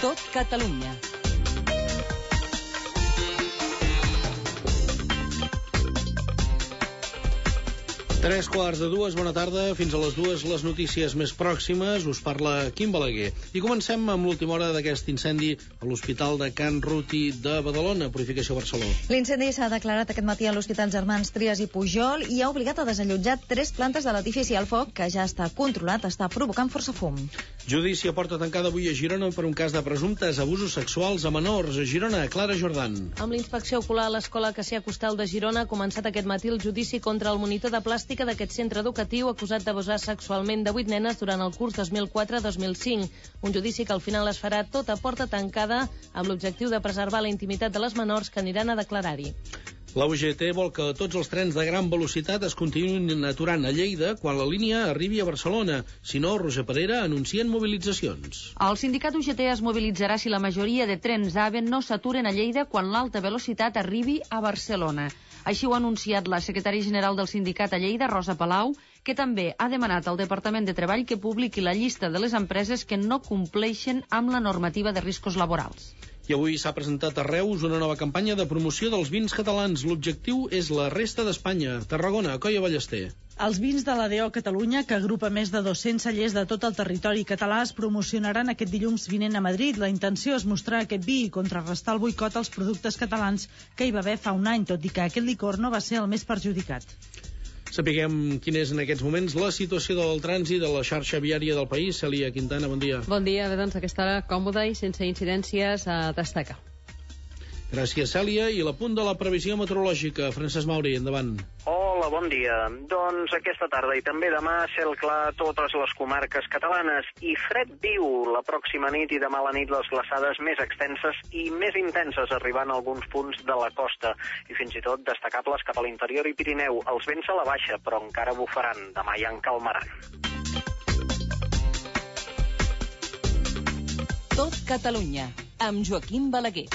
Tot Catalunya. Tres quarts de dues, bona tarda. Fins a les dues, les notícies més pròximes. Us parla Quim Balaguer. I comencem amb l'última hora d'aquest incendi a l'Hospital de Can Ruti de Badalona, Purificació Barcelona. L'incendi s'ha declarat aquest matí a l'Hospital Germans Trias i Pujol i ha obligat a desallotjar 3 plantes de l'edifici. El foc, que ja està controlat, està provocant força fum. Judici a porta tancada avui a Girona per un cas de presumptes abusos sexuals a menors. A Girona, Clara Jordan. Amb la inspecció ocular a l'escola Cassià Costal de Girona ha començat aquest matí el judici contra el monitor de plàstica d'aquest centre educatiu acusat d'abusar sexualment de 8 nenes durant el curs 2004-2005. Un judici que al final es farà tot a porta tancada amb l'objectiu de preservar la intimitat de les menors que aniran a declarar-hi. La UGT vol que tots els trens de gran velocitat es continuïn aturant a Lleida quan la línia arribi a Barcelona. Si no, Roger Parera anuncien mobilitzacions. El sindicat UGT es mobilitzarà si la majoria de trens AVE no s'aturen a Lleida quan l'alta velocitat arribi a Barcelona. Així ho ha anunciat la secretària general del sindicat a Lleida, Rosa Palau, que també ha demanat al Departament de Treball que publiqui la llista de les empreses que no compleixen amb la normativa de riscos laborals. I avui s'ha presentat a Reus una nova campanya de promoció dels vins catalans. L'objectiu és la resta d'Espanya. Tarragona, Coia Ballester. Els vins de l'ADO Catalunya, que agrupa més de 200 cellers de tot el territori català, es promocionaran aquest dilluns vinent a Madrid. La intenció és mostrar aquest vi i contrarrestar el boicot als productes catalans que hi va haver fa un any, tot i que aquest licor no va ser el més perjudicat. Sapiguem quina és en aquests moments la situació del trànsit de la xarxa viària del país. Cèlia Quintana, bon dia. Bon dia, bé, doncs aquesta hora còmoda i sense incidències a destacar. Gràcies, Cèlia. I l'apunt de la previsió meteorològica. Francesc Mauri, endavant. Hola, bon dia. Doncs aquesta tarda i també demà cel clar a totes les comarques catalanes i fred viu la pròxima nit i demà a la nit les glaçades més extenses i més intenses arribant a alguns punts de la costa i fins i tot destacables cap a l'interior i Pirineu. Els vents a la baixa, però encara bufaran. Demà ja en calmaran. Tot Catalunya, amb Joaquim Balaguer.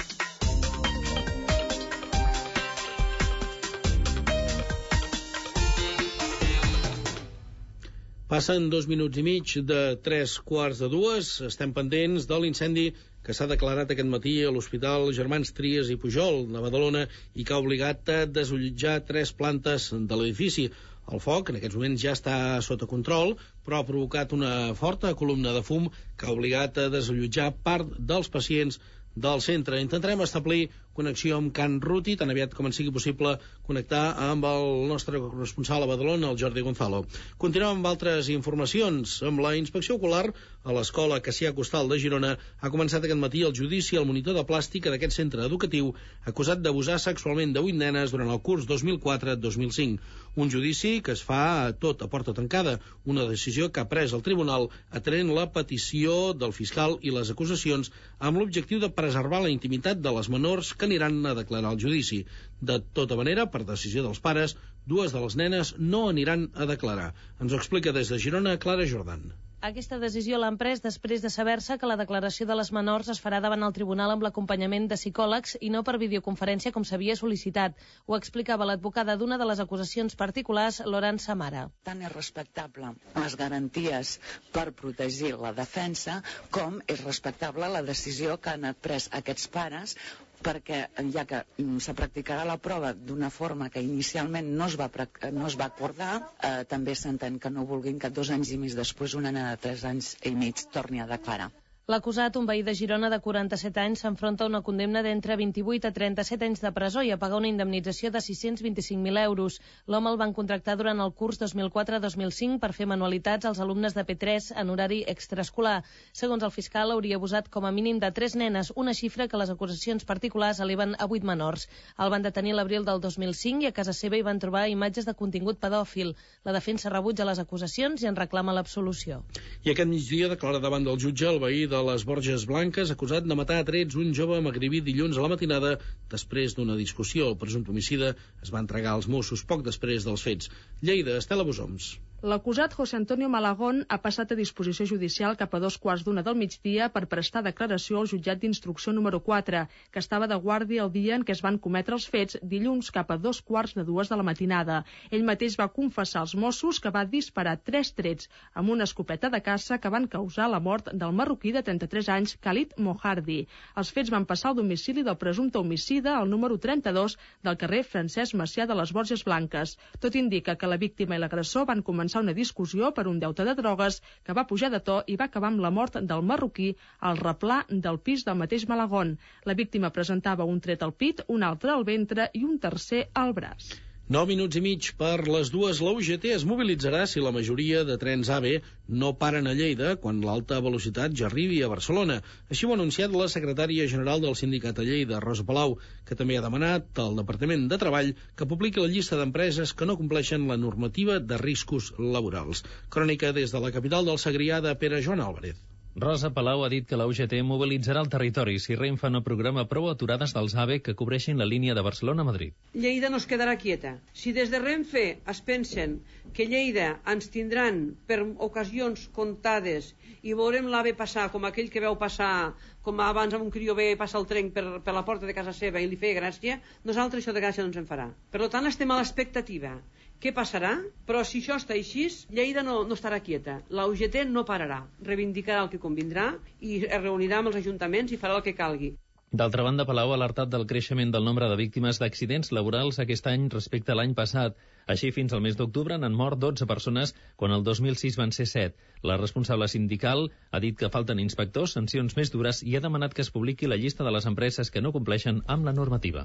Passen 2 minuts i mig de 3 quarts de dues. Estem pendents de l'incendi que s'ha declarat aquest matí a l'Hospital Germans Trias i Pujol de Badalona i que ha obligat a desallotjar 3 plantes de l'edifici. El foc en aquests moments ja està sota control, però ha provocat una forta columna de fum que ha obligat a desallotjar part dels pacients del centre. Intentarem establir connexió amb Can Ruti, tan aviat com en sigui possible connectar amb el nostre corresponsal a Badalona, el Jordi Gonzalo. Continuem amb altres informacions. Amb la inspecció ocular a l'escola Cassià Costal de Girona ha començat aquest matí el judici al monitor de plàstica d'aquest centre educatiu acusat d'abusar sexualment de 8 nenes durant el curs 2004-2005. Un judici que es fa tot a porta tancada, una decisió que ha pres el tribunal atenent la petició del fiscal i les acusacions amb l'objectiu de preservar la intimitat de les menors que aniran a declarar el judici. De tota manera, per decisió dels pares, 2 de les nenes no aniran a declarar. Ens ho explica des de Girona, Clara Jordan. Aquesta decisió l'han pres després de saber-se que la declaració de les menors es farà davant el tribunal amb l'acompanyament de psicòlegs i no per videoconferència com s'havia sol·licitat. Ho explicava l'advocada d'una de les acusacions particulars, Loran Samara. Tant és respectable les garanties per protegir la defensa com és respectable la decisió que han pres aquests pares, perquè ja que se practicarà la prova d'una forma que inicialment no es va acordar, també s'entén que no vulguin que 2 anys i mig després una nena de 3 anys i mig torni a declarar. L'acusat, un veí de Girona de 47 anys, s'enfronta a una condemna d'entre 28 a 37 anys de presó i a pagar una indemnització de 625.000 euros. L'home el van contractar durant el curs 2004-2005 per fer manualitats als alumnes de P3 en horari extraescolar. Segons el fiscal, hauria abusat com a mínim de 3 nenes, una xifra que les acusacions particulars eleven a 8 menors. El van detenir l'abril del 2005 i a casa seva hi van trobar imatges de contingut pedòfil. La defensa rebutja les acusacions i en reclama l'absolució. I aquest migdia declara davant del jutge el veí de les Borges Blanques, acusat de matar a trets un jove magrebí dilluns a la matinada després d'una discussió. El presumpte homicida es va entregar als Mossos poc després dels fets. Lleida, Estela Bosoms. L'acusat José Antonio Malagón ha passat a disposició judicial cap a 2:15 del migdia per prestar declaració al jutjat d'instrucció número 4, que estava de guàrdia el dia en què es van cometre els fets, dilluns cap a 2:15 de la matinada. Ell mateix va confessar als Mossos que va disparar 3 trets amb una escopeta de caça que van causar la mort del marroquí de 33 anys, Khalid Mohardi. Els fets van passar al domicili del presumpte homicida al número 32 del carrer Francesc Macià de les Borges Blanques. Tot indica que la víctima i l'agressor van començar una discussió per un deute de drogues que va pujar de to i va acabar amb la mort del marroquí al replà del pis del mateix Malagón. La víctima presentava un tret al pit, un altre al ventre i un tercer al braç. 9 minuts i mig per les 2. La UGT es mobilitzarà si la majoria de trens AVE no paren a Lleida quan l'alta velocitat ja arribi a Barcelona. Així ho ha anunciat la secretària general del sindicat a Lleida, Rosa Palau, que també ha demanat al Departament de Treball que publiqui la llista d'empreses que no compleixen la normativa de riscos laborals. Crònica des de la capital del Segrià de Pere Joan Álvarez. Rosa Palau ha dit que la UGT mobilitzarà el territori si Renfe no programa prou aturades dels AVE que cobreixin la línia de Barcelona a Madrid. Lleida no es quedarà quieta. Si des de Renfe es pensen que Lleida ens tindran per ocasions comptades i veurem l'AVE passar com aquell que veu passar, com abans amb un crió ve passar el tren per la porta de casa seva i li feia gràcia, nosaltres això de gràcia no ens en farà. Per tant, estem a l'expectativa. Què passarà? Però si això està així, Lleida no estarà quieta. La UGT no pararà, reivindicarà el que convindrà i es reunirà amb els ajuntaments i farà el que calgui. D'altra banda, Palau ha alertat del creixement del nombre de víctimes d'accidents laborals aquest any respecte a l'any passat. Així, fins al mes d'octubre n'han mort 12 persones, quan el 2006 van ser 7. La responsable sindical ha dit que falten inspectors, sancions més dures i ha demanat que es publiqui la llista de les empreses que no compleixen amb la normativa.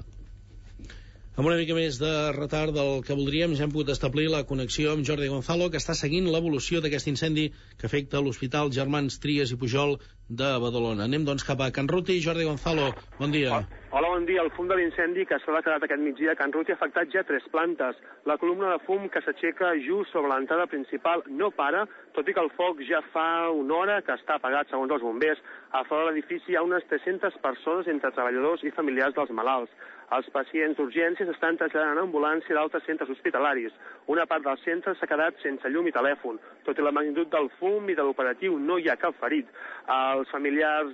Amb una mica més de retard del que voldríem, ja hem pogut establir la connexió amb Jordi Gonzalo, que està seguint l'evolució d'aquest incendi que afecta l'Hospital Germans Trias i Pujol de Badalona. Anem, doncs, cap a Can Ruti. Jordi Gonzalo, bon dia. Hola, bon dia. El fum de l'incendi que s'ha declarat aquest migdia a Can Ruti ha afectat ja 3 plantes. La columna de fum que s'aixeca just sobre l'entrada principal no para, tot i que el foc ja fa una hora que està apagat, segons els bombers. A fora de l'edifici hi ha unes 300 persones entre treballadors i familiars dels malalts. Els pacients d'urgències estan traslladant en ambulància d'altres centres hospitalaris. Una part del centre s'ha quedat sense llum i telèfon. Tot i la magnitud del fum i de l'operatiu, no hi ha cap ferit. Els familiars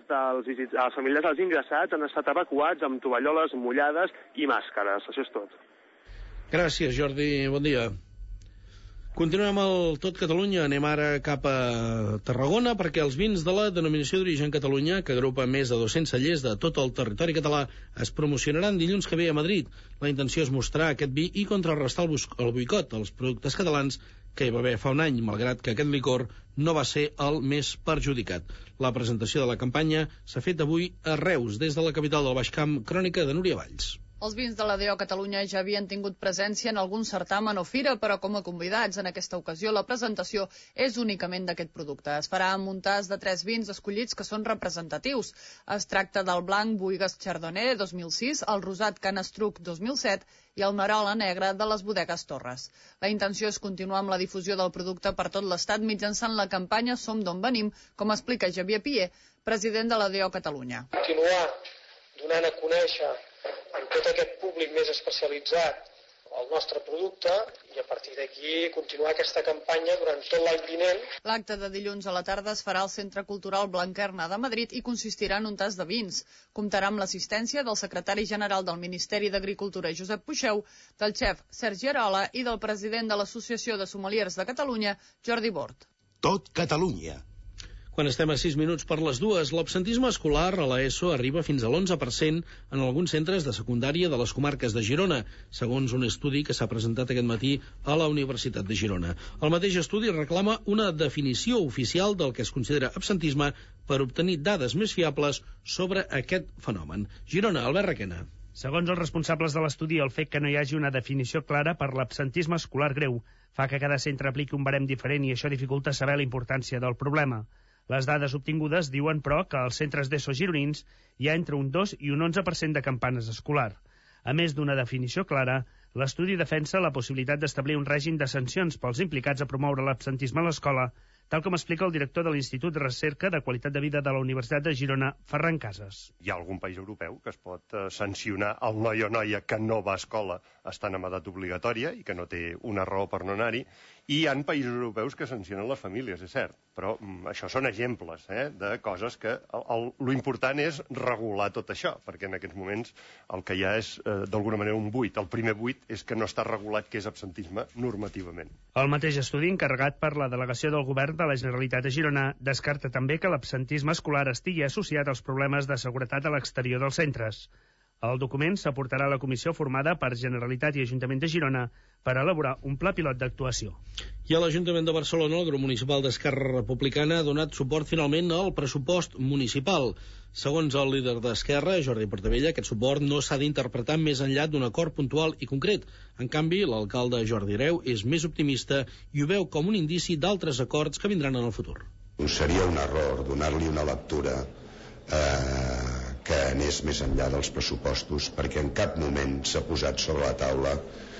dels ingressats han estat evacuats amb tovalloles mullades i màscares. Això és tot. Gràcies, Jordi. Bon dia. Continuem al Tot Catalunya. Anem ara cap a Tarragona perquè els vins de la denominació d'origen Catalunya, que agrupa més de 200 cellers de tot el territori català, es promocionaran dilluns que ve a Madrid. La intenció és mostrar aquest vi i contrarrestar el boicot als productes catalans que hi va haver fa un any, malgrat que aquest licor no va ser el més perjudicat. La presentació de la campanya s'ha fet avui a Reus, des de la capital del Baix Camp. Crònica de Núria Valls. Els vins de la DO Catalunya ja havien tingut presència en algun certamen o fira, però com a convidats en aquesta ocasió la presentació és únicament d'aquest producte. Es farà amb un tas de 3 vins escollits que són representatius. Es tracta del blanc Boïgues Chardonnay 2006, el rosat Canestruc 2007 i el Marola Negre de les bodegues Torres. La intenció és continuar amb la difusió del producte per tot l'Estat mitjançant la campanya Som d'on venim, com explica Xavier Pier, president de la DO Catalunya. Continuar donant a conèixer amb tot aquest públic més especialitzat el nostre producte i a partir d'aquí continuar aquesta campanya durant tot l'any vinent. L'acte de dilluns a la tarda es farà al Centre Cultural Blanquerna de Madrid i consistirà en un tas de vins. Comptarà amb l'assistència del secretari general del Ministeri d'Agricultura, Josep Puixeu, del xef Sergi Arola i del president de l'Associació de Sommeliers de Catalunya, Jordi Bort. Tot Catalunya. Quan estem a 6 minuts per les 2, l'absentisme escolar a l'ESO arriba fins a l'11% en alguns centres de secundària de les comarques de Girona, segons un estudi que s'ha presentat aquest matí a la Universitat de Girona. El mateix estudi reclama una definició oficial del que es considera absentisme per obtenir dades més fiables sobre aquest fenomen. Girona, Albert Requena. Segons els responsables de l'estudi, el fet que no hi hagi una definició clara per l'absentisme escolar greu fa que cada centre apliqui un barem diferent i això dificulta saber la importància del problema. Les dades obtingudes diuen, però, que als centres d'ESO gironins hi ha entre un 2 i un 11% de campanes escolar. A més d'una definició clara, l'estudi defensa la possibilitat d'establir un règim de sancions pels implicats a promoure l'absentisme a l'escola, tal com explica el director de l'Institut de Recerca de Qualitat de Vida de la Universitat de Girona, Ferran Casas. Hi ha algun país europeu que es pot sancionar el noi o noia que no va a escola estant en edat obligatòria i que no té una raó per no anar-hi, i hi ha països europeus que sancionen les famílies, és cert, però això són exemples de coses que lo important és regular tot això, perquè en aquests moments el que hi ha és d'alguna manera un buit. El primer buit és que no està regulat què és absentisme normativament. El mateix estudi encarregat per la delegació del govern de la Generalitat de Girona descarta també que l'absentisme escolar estigui associat als problemes de seguretat a l'exterior dels centres. El document s'aportarà a la comissió formada per Generalitat i Ajuntament de Girona per elaborar un pla pilot d'actuació. I a l'Ajuntament de Barcelona, el grup municipal d'Esquerra Republicana ha donat suport finalment al pressupost municipal. Segons el líder d'Esquerra, Jordi Portabella, aquest suport no s'ha d'interpretar més enllà d'un acord puntual i concret. En canvi, l'alcalde Jordi Hereu és més optimista i ho veu com un indici d'altres acords que vindran en el futur. Seria un error donar-li una lectura que anés més enllà dels pressupostos, perquè en cap moment s'ha posat sobre la taula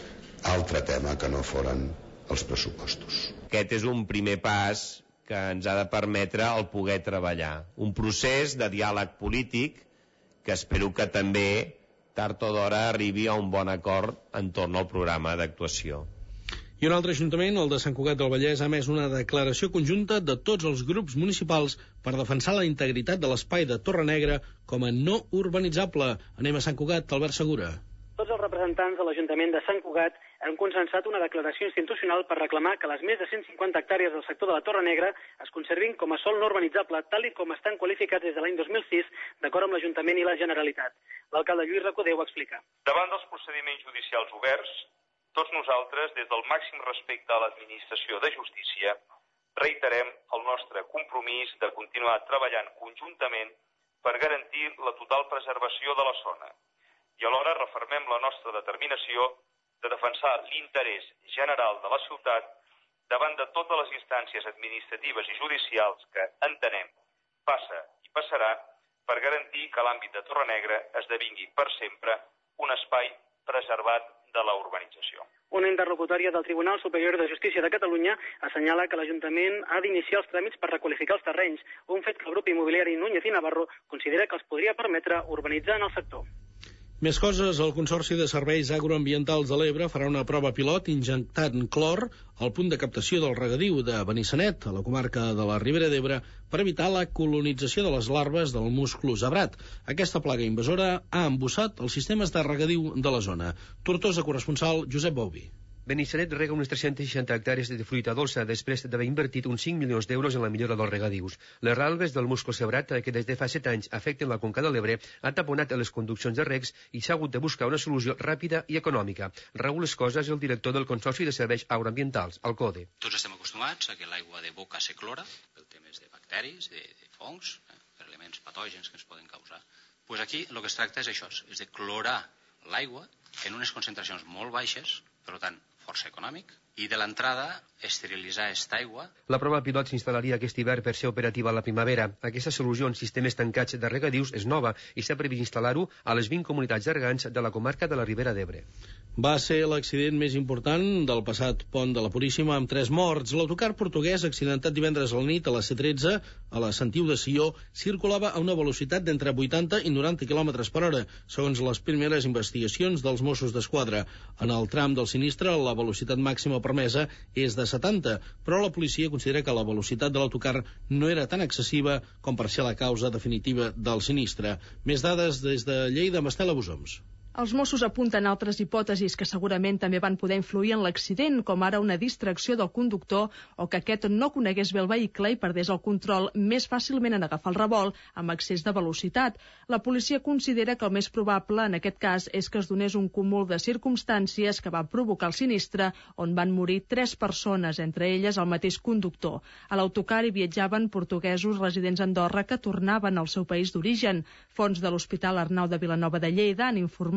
altre tema que no foren els pressupostos. Aquest és un primer pas que ens ha de permetre el poder treballar. Un procés de diàleg polític que espero que també, tard o d'hora, arribi a un bon acord entorn al programa d'actuació. I un altre ajuntament, el de Sant Cugat del Vallès, ha emès una declaració conjunta de tots els grups municipals per defensar la integritat de l'espai de Torre Negra com a no urbanitzable. Anem a Sant Cugat, Albert Segura. Tots els representants de l'Ajuntament de Sant Cugat han consensat una declaració institucional per reclamar que les més de 150 hectàrees del sector de la Torre Negra es conservin com a sòl no urbanitzable, tal i com estan qualificats des de l'any 2006, d'acord amb l'Ajuntament i la Generalitat. L'alcalde Lluís Recoder ho explica. Davant dels procediments judicials oberts, tots nosaltres, des del màxim respecte a l'administració de justícia, reiterem el nostre compromís de continuar treballant conjuntament per garantir la total preservació de la zona i alhora refermem la nostra determinació de defensar l'interès general de la ciutat davant de totes les instàncies administratives i judicials que entenem passa i passarà per garantir que l'àmbit de Torre Negra esdevingui per sempre un espai preservat de la urbanització. Una interlocutòria del Tribunal Superior de Justícia de Catalunya assenyala que l'Ajuntament ha d'iniciar els tràmits per requalificar els terrenys, un fet que el grup immobiliari Núñez i Navarro considera que els podria permetre urbanitzar en el sector. Més coses, el Consorci de Serveis Agroambientals de l'Ebre farà una prova pilot injectant clor al punt de captació del regadiu de Benissanet, a la comarca de la Ribera d'Ebre, per evitar la colonització de les larves del musclo zabrat. Aquesta plaga invasora ha embussat els sistemes de regadiu de la zona. Tortosa, corresponsal, Josep Bouvi. Benissanet rega unes 360 hectàrees de fruita dolça després d'haver invertit uns 5 milions d'euros en la millora dels regadius. Les larves del musclo sabrat, que des de fa 7 anys afecten la conca de l'Ebre, ha taponat les conduccions de regs i s'ha hagut de buscar una solució ràpida i econòmica. Raül Escosa és el director del Consorci de Serveis Agroambientals, el CODE. Tots estem acostumats a que l'aigua de boca se clora, per temes de bacteris, de fongs, per elements patògens que ens poden causar. Pues aquí el que es tracta és això, és de clorar l'aigua en unes concentracions molt baixes, per tant, força econòmic, i de l'entrada esterilitzar aquesta aigua. La prova pilot s'instal·laria aquest hivern per ser operativa a la primavera. Aquesta solució en sistemes tancats de regadius és nova i s'ha previst instal·lar-ho a les 20 comunitats de regants de la comarca de la Ribera d'Ebre. Va ser l'accident més important del passat pont de la Puríssima amb 3 morts. L'autocar portuguès, accidentat divendres a la nit a la C13, a la Sentiu de Sió, circulava a una velocitat d'entre 80 i 90 km per hora, segons les primeres investigacions dels Mossos d'Esquadra. En el tram del sinistre, la velocitat màxima permesa és de 70, però la policia considera que la velocitat de l'autocar no era tan excessiva com per ser la causa definitiva del sinistre. Més dades des de Lleida, Estela Busoms. Els Mossos apunten altres hipòtesis que segurament també van poder influir en l'accident, com ara una distracció del conductor o que aquest no conegués bé el vehicle i perdés el control més fàcilment en agafar el revolt amb excés de velocitat. La policia considera que el més probable en aquest cas és que es donés un cúmul de circumstàncies que va provocar el sinistre, on van morir 3 persones, entre elles el mateix conductor. A l'autocar hi viatjaven portuguesos residents a Andorra que tornaven al seu país d'origen. Fonts de l'Hospital Arnau de Vilanova de Lleida han informat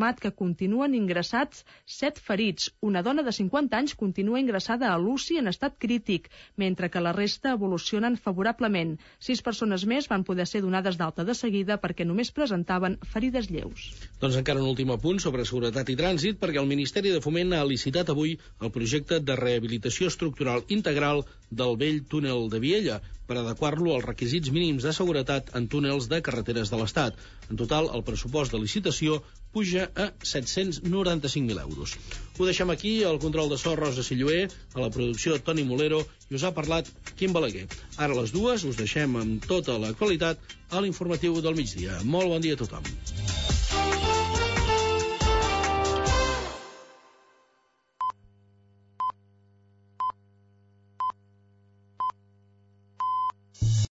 informat que continuen ingressats 7 ferits. Una dona de 50 anys continua ingressada a l'UCI en estat crític, mentre que la resta evolucionen favorablement. 6 persones més van poder ser donades d'alta de seguida perquè només presentaven ferides lleus. Doncs encara un últim apunt sobre seguretat i trànsit, perquè el Ministeri de Foment ha licitat avui el projecte de rehabilitació estructural integral del vell túnel de Viella per adequar-lo als requisits mínims de seguretat en túnels de carreteres de l'Estat. En total, el pressupost de licitació puja a 795.000 euros. Ho deixem aquí, al control de so Rosa Silloé, a la producció Toni Molero, i us ha parlat Quim Balaguer. Ara a les 2 us deixem amb tota l'actualitat a l'informatiu del migdia. Molt bon dia a tothom.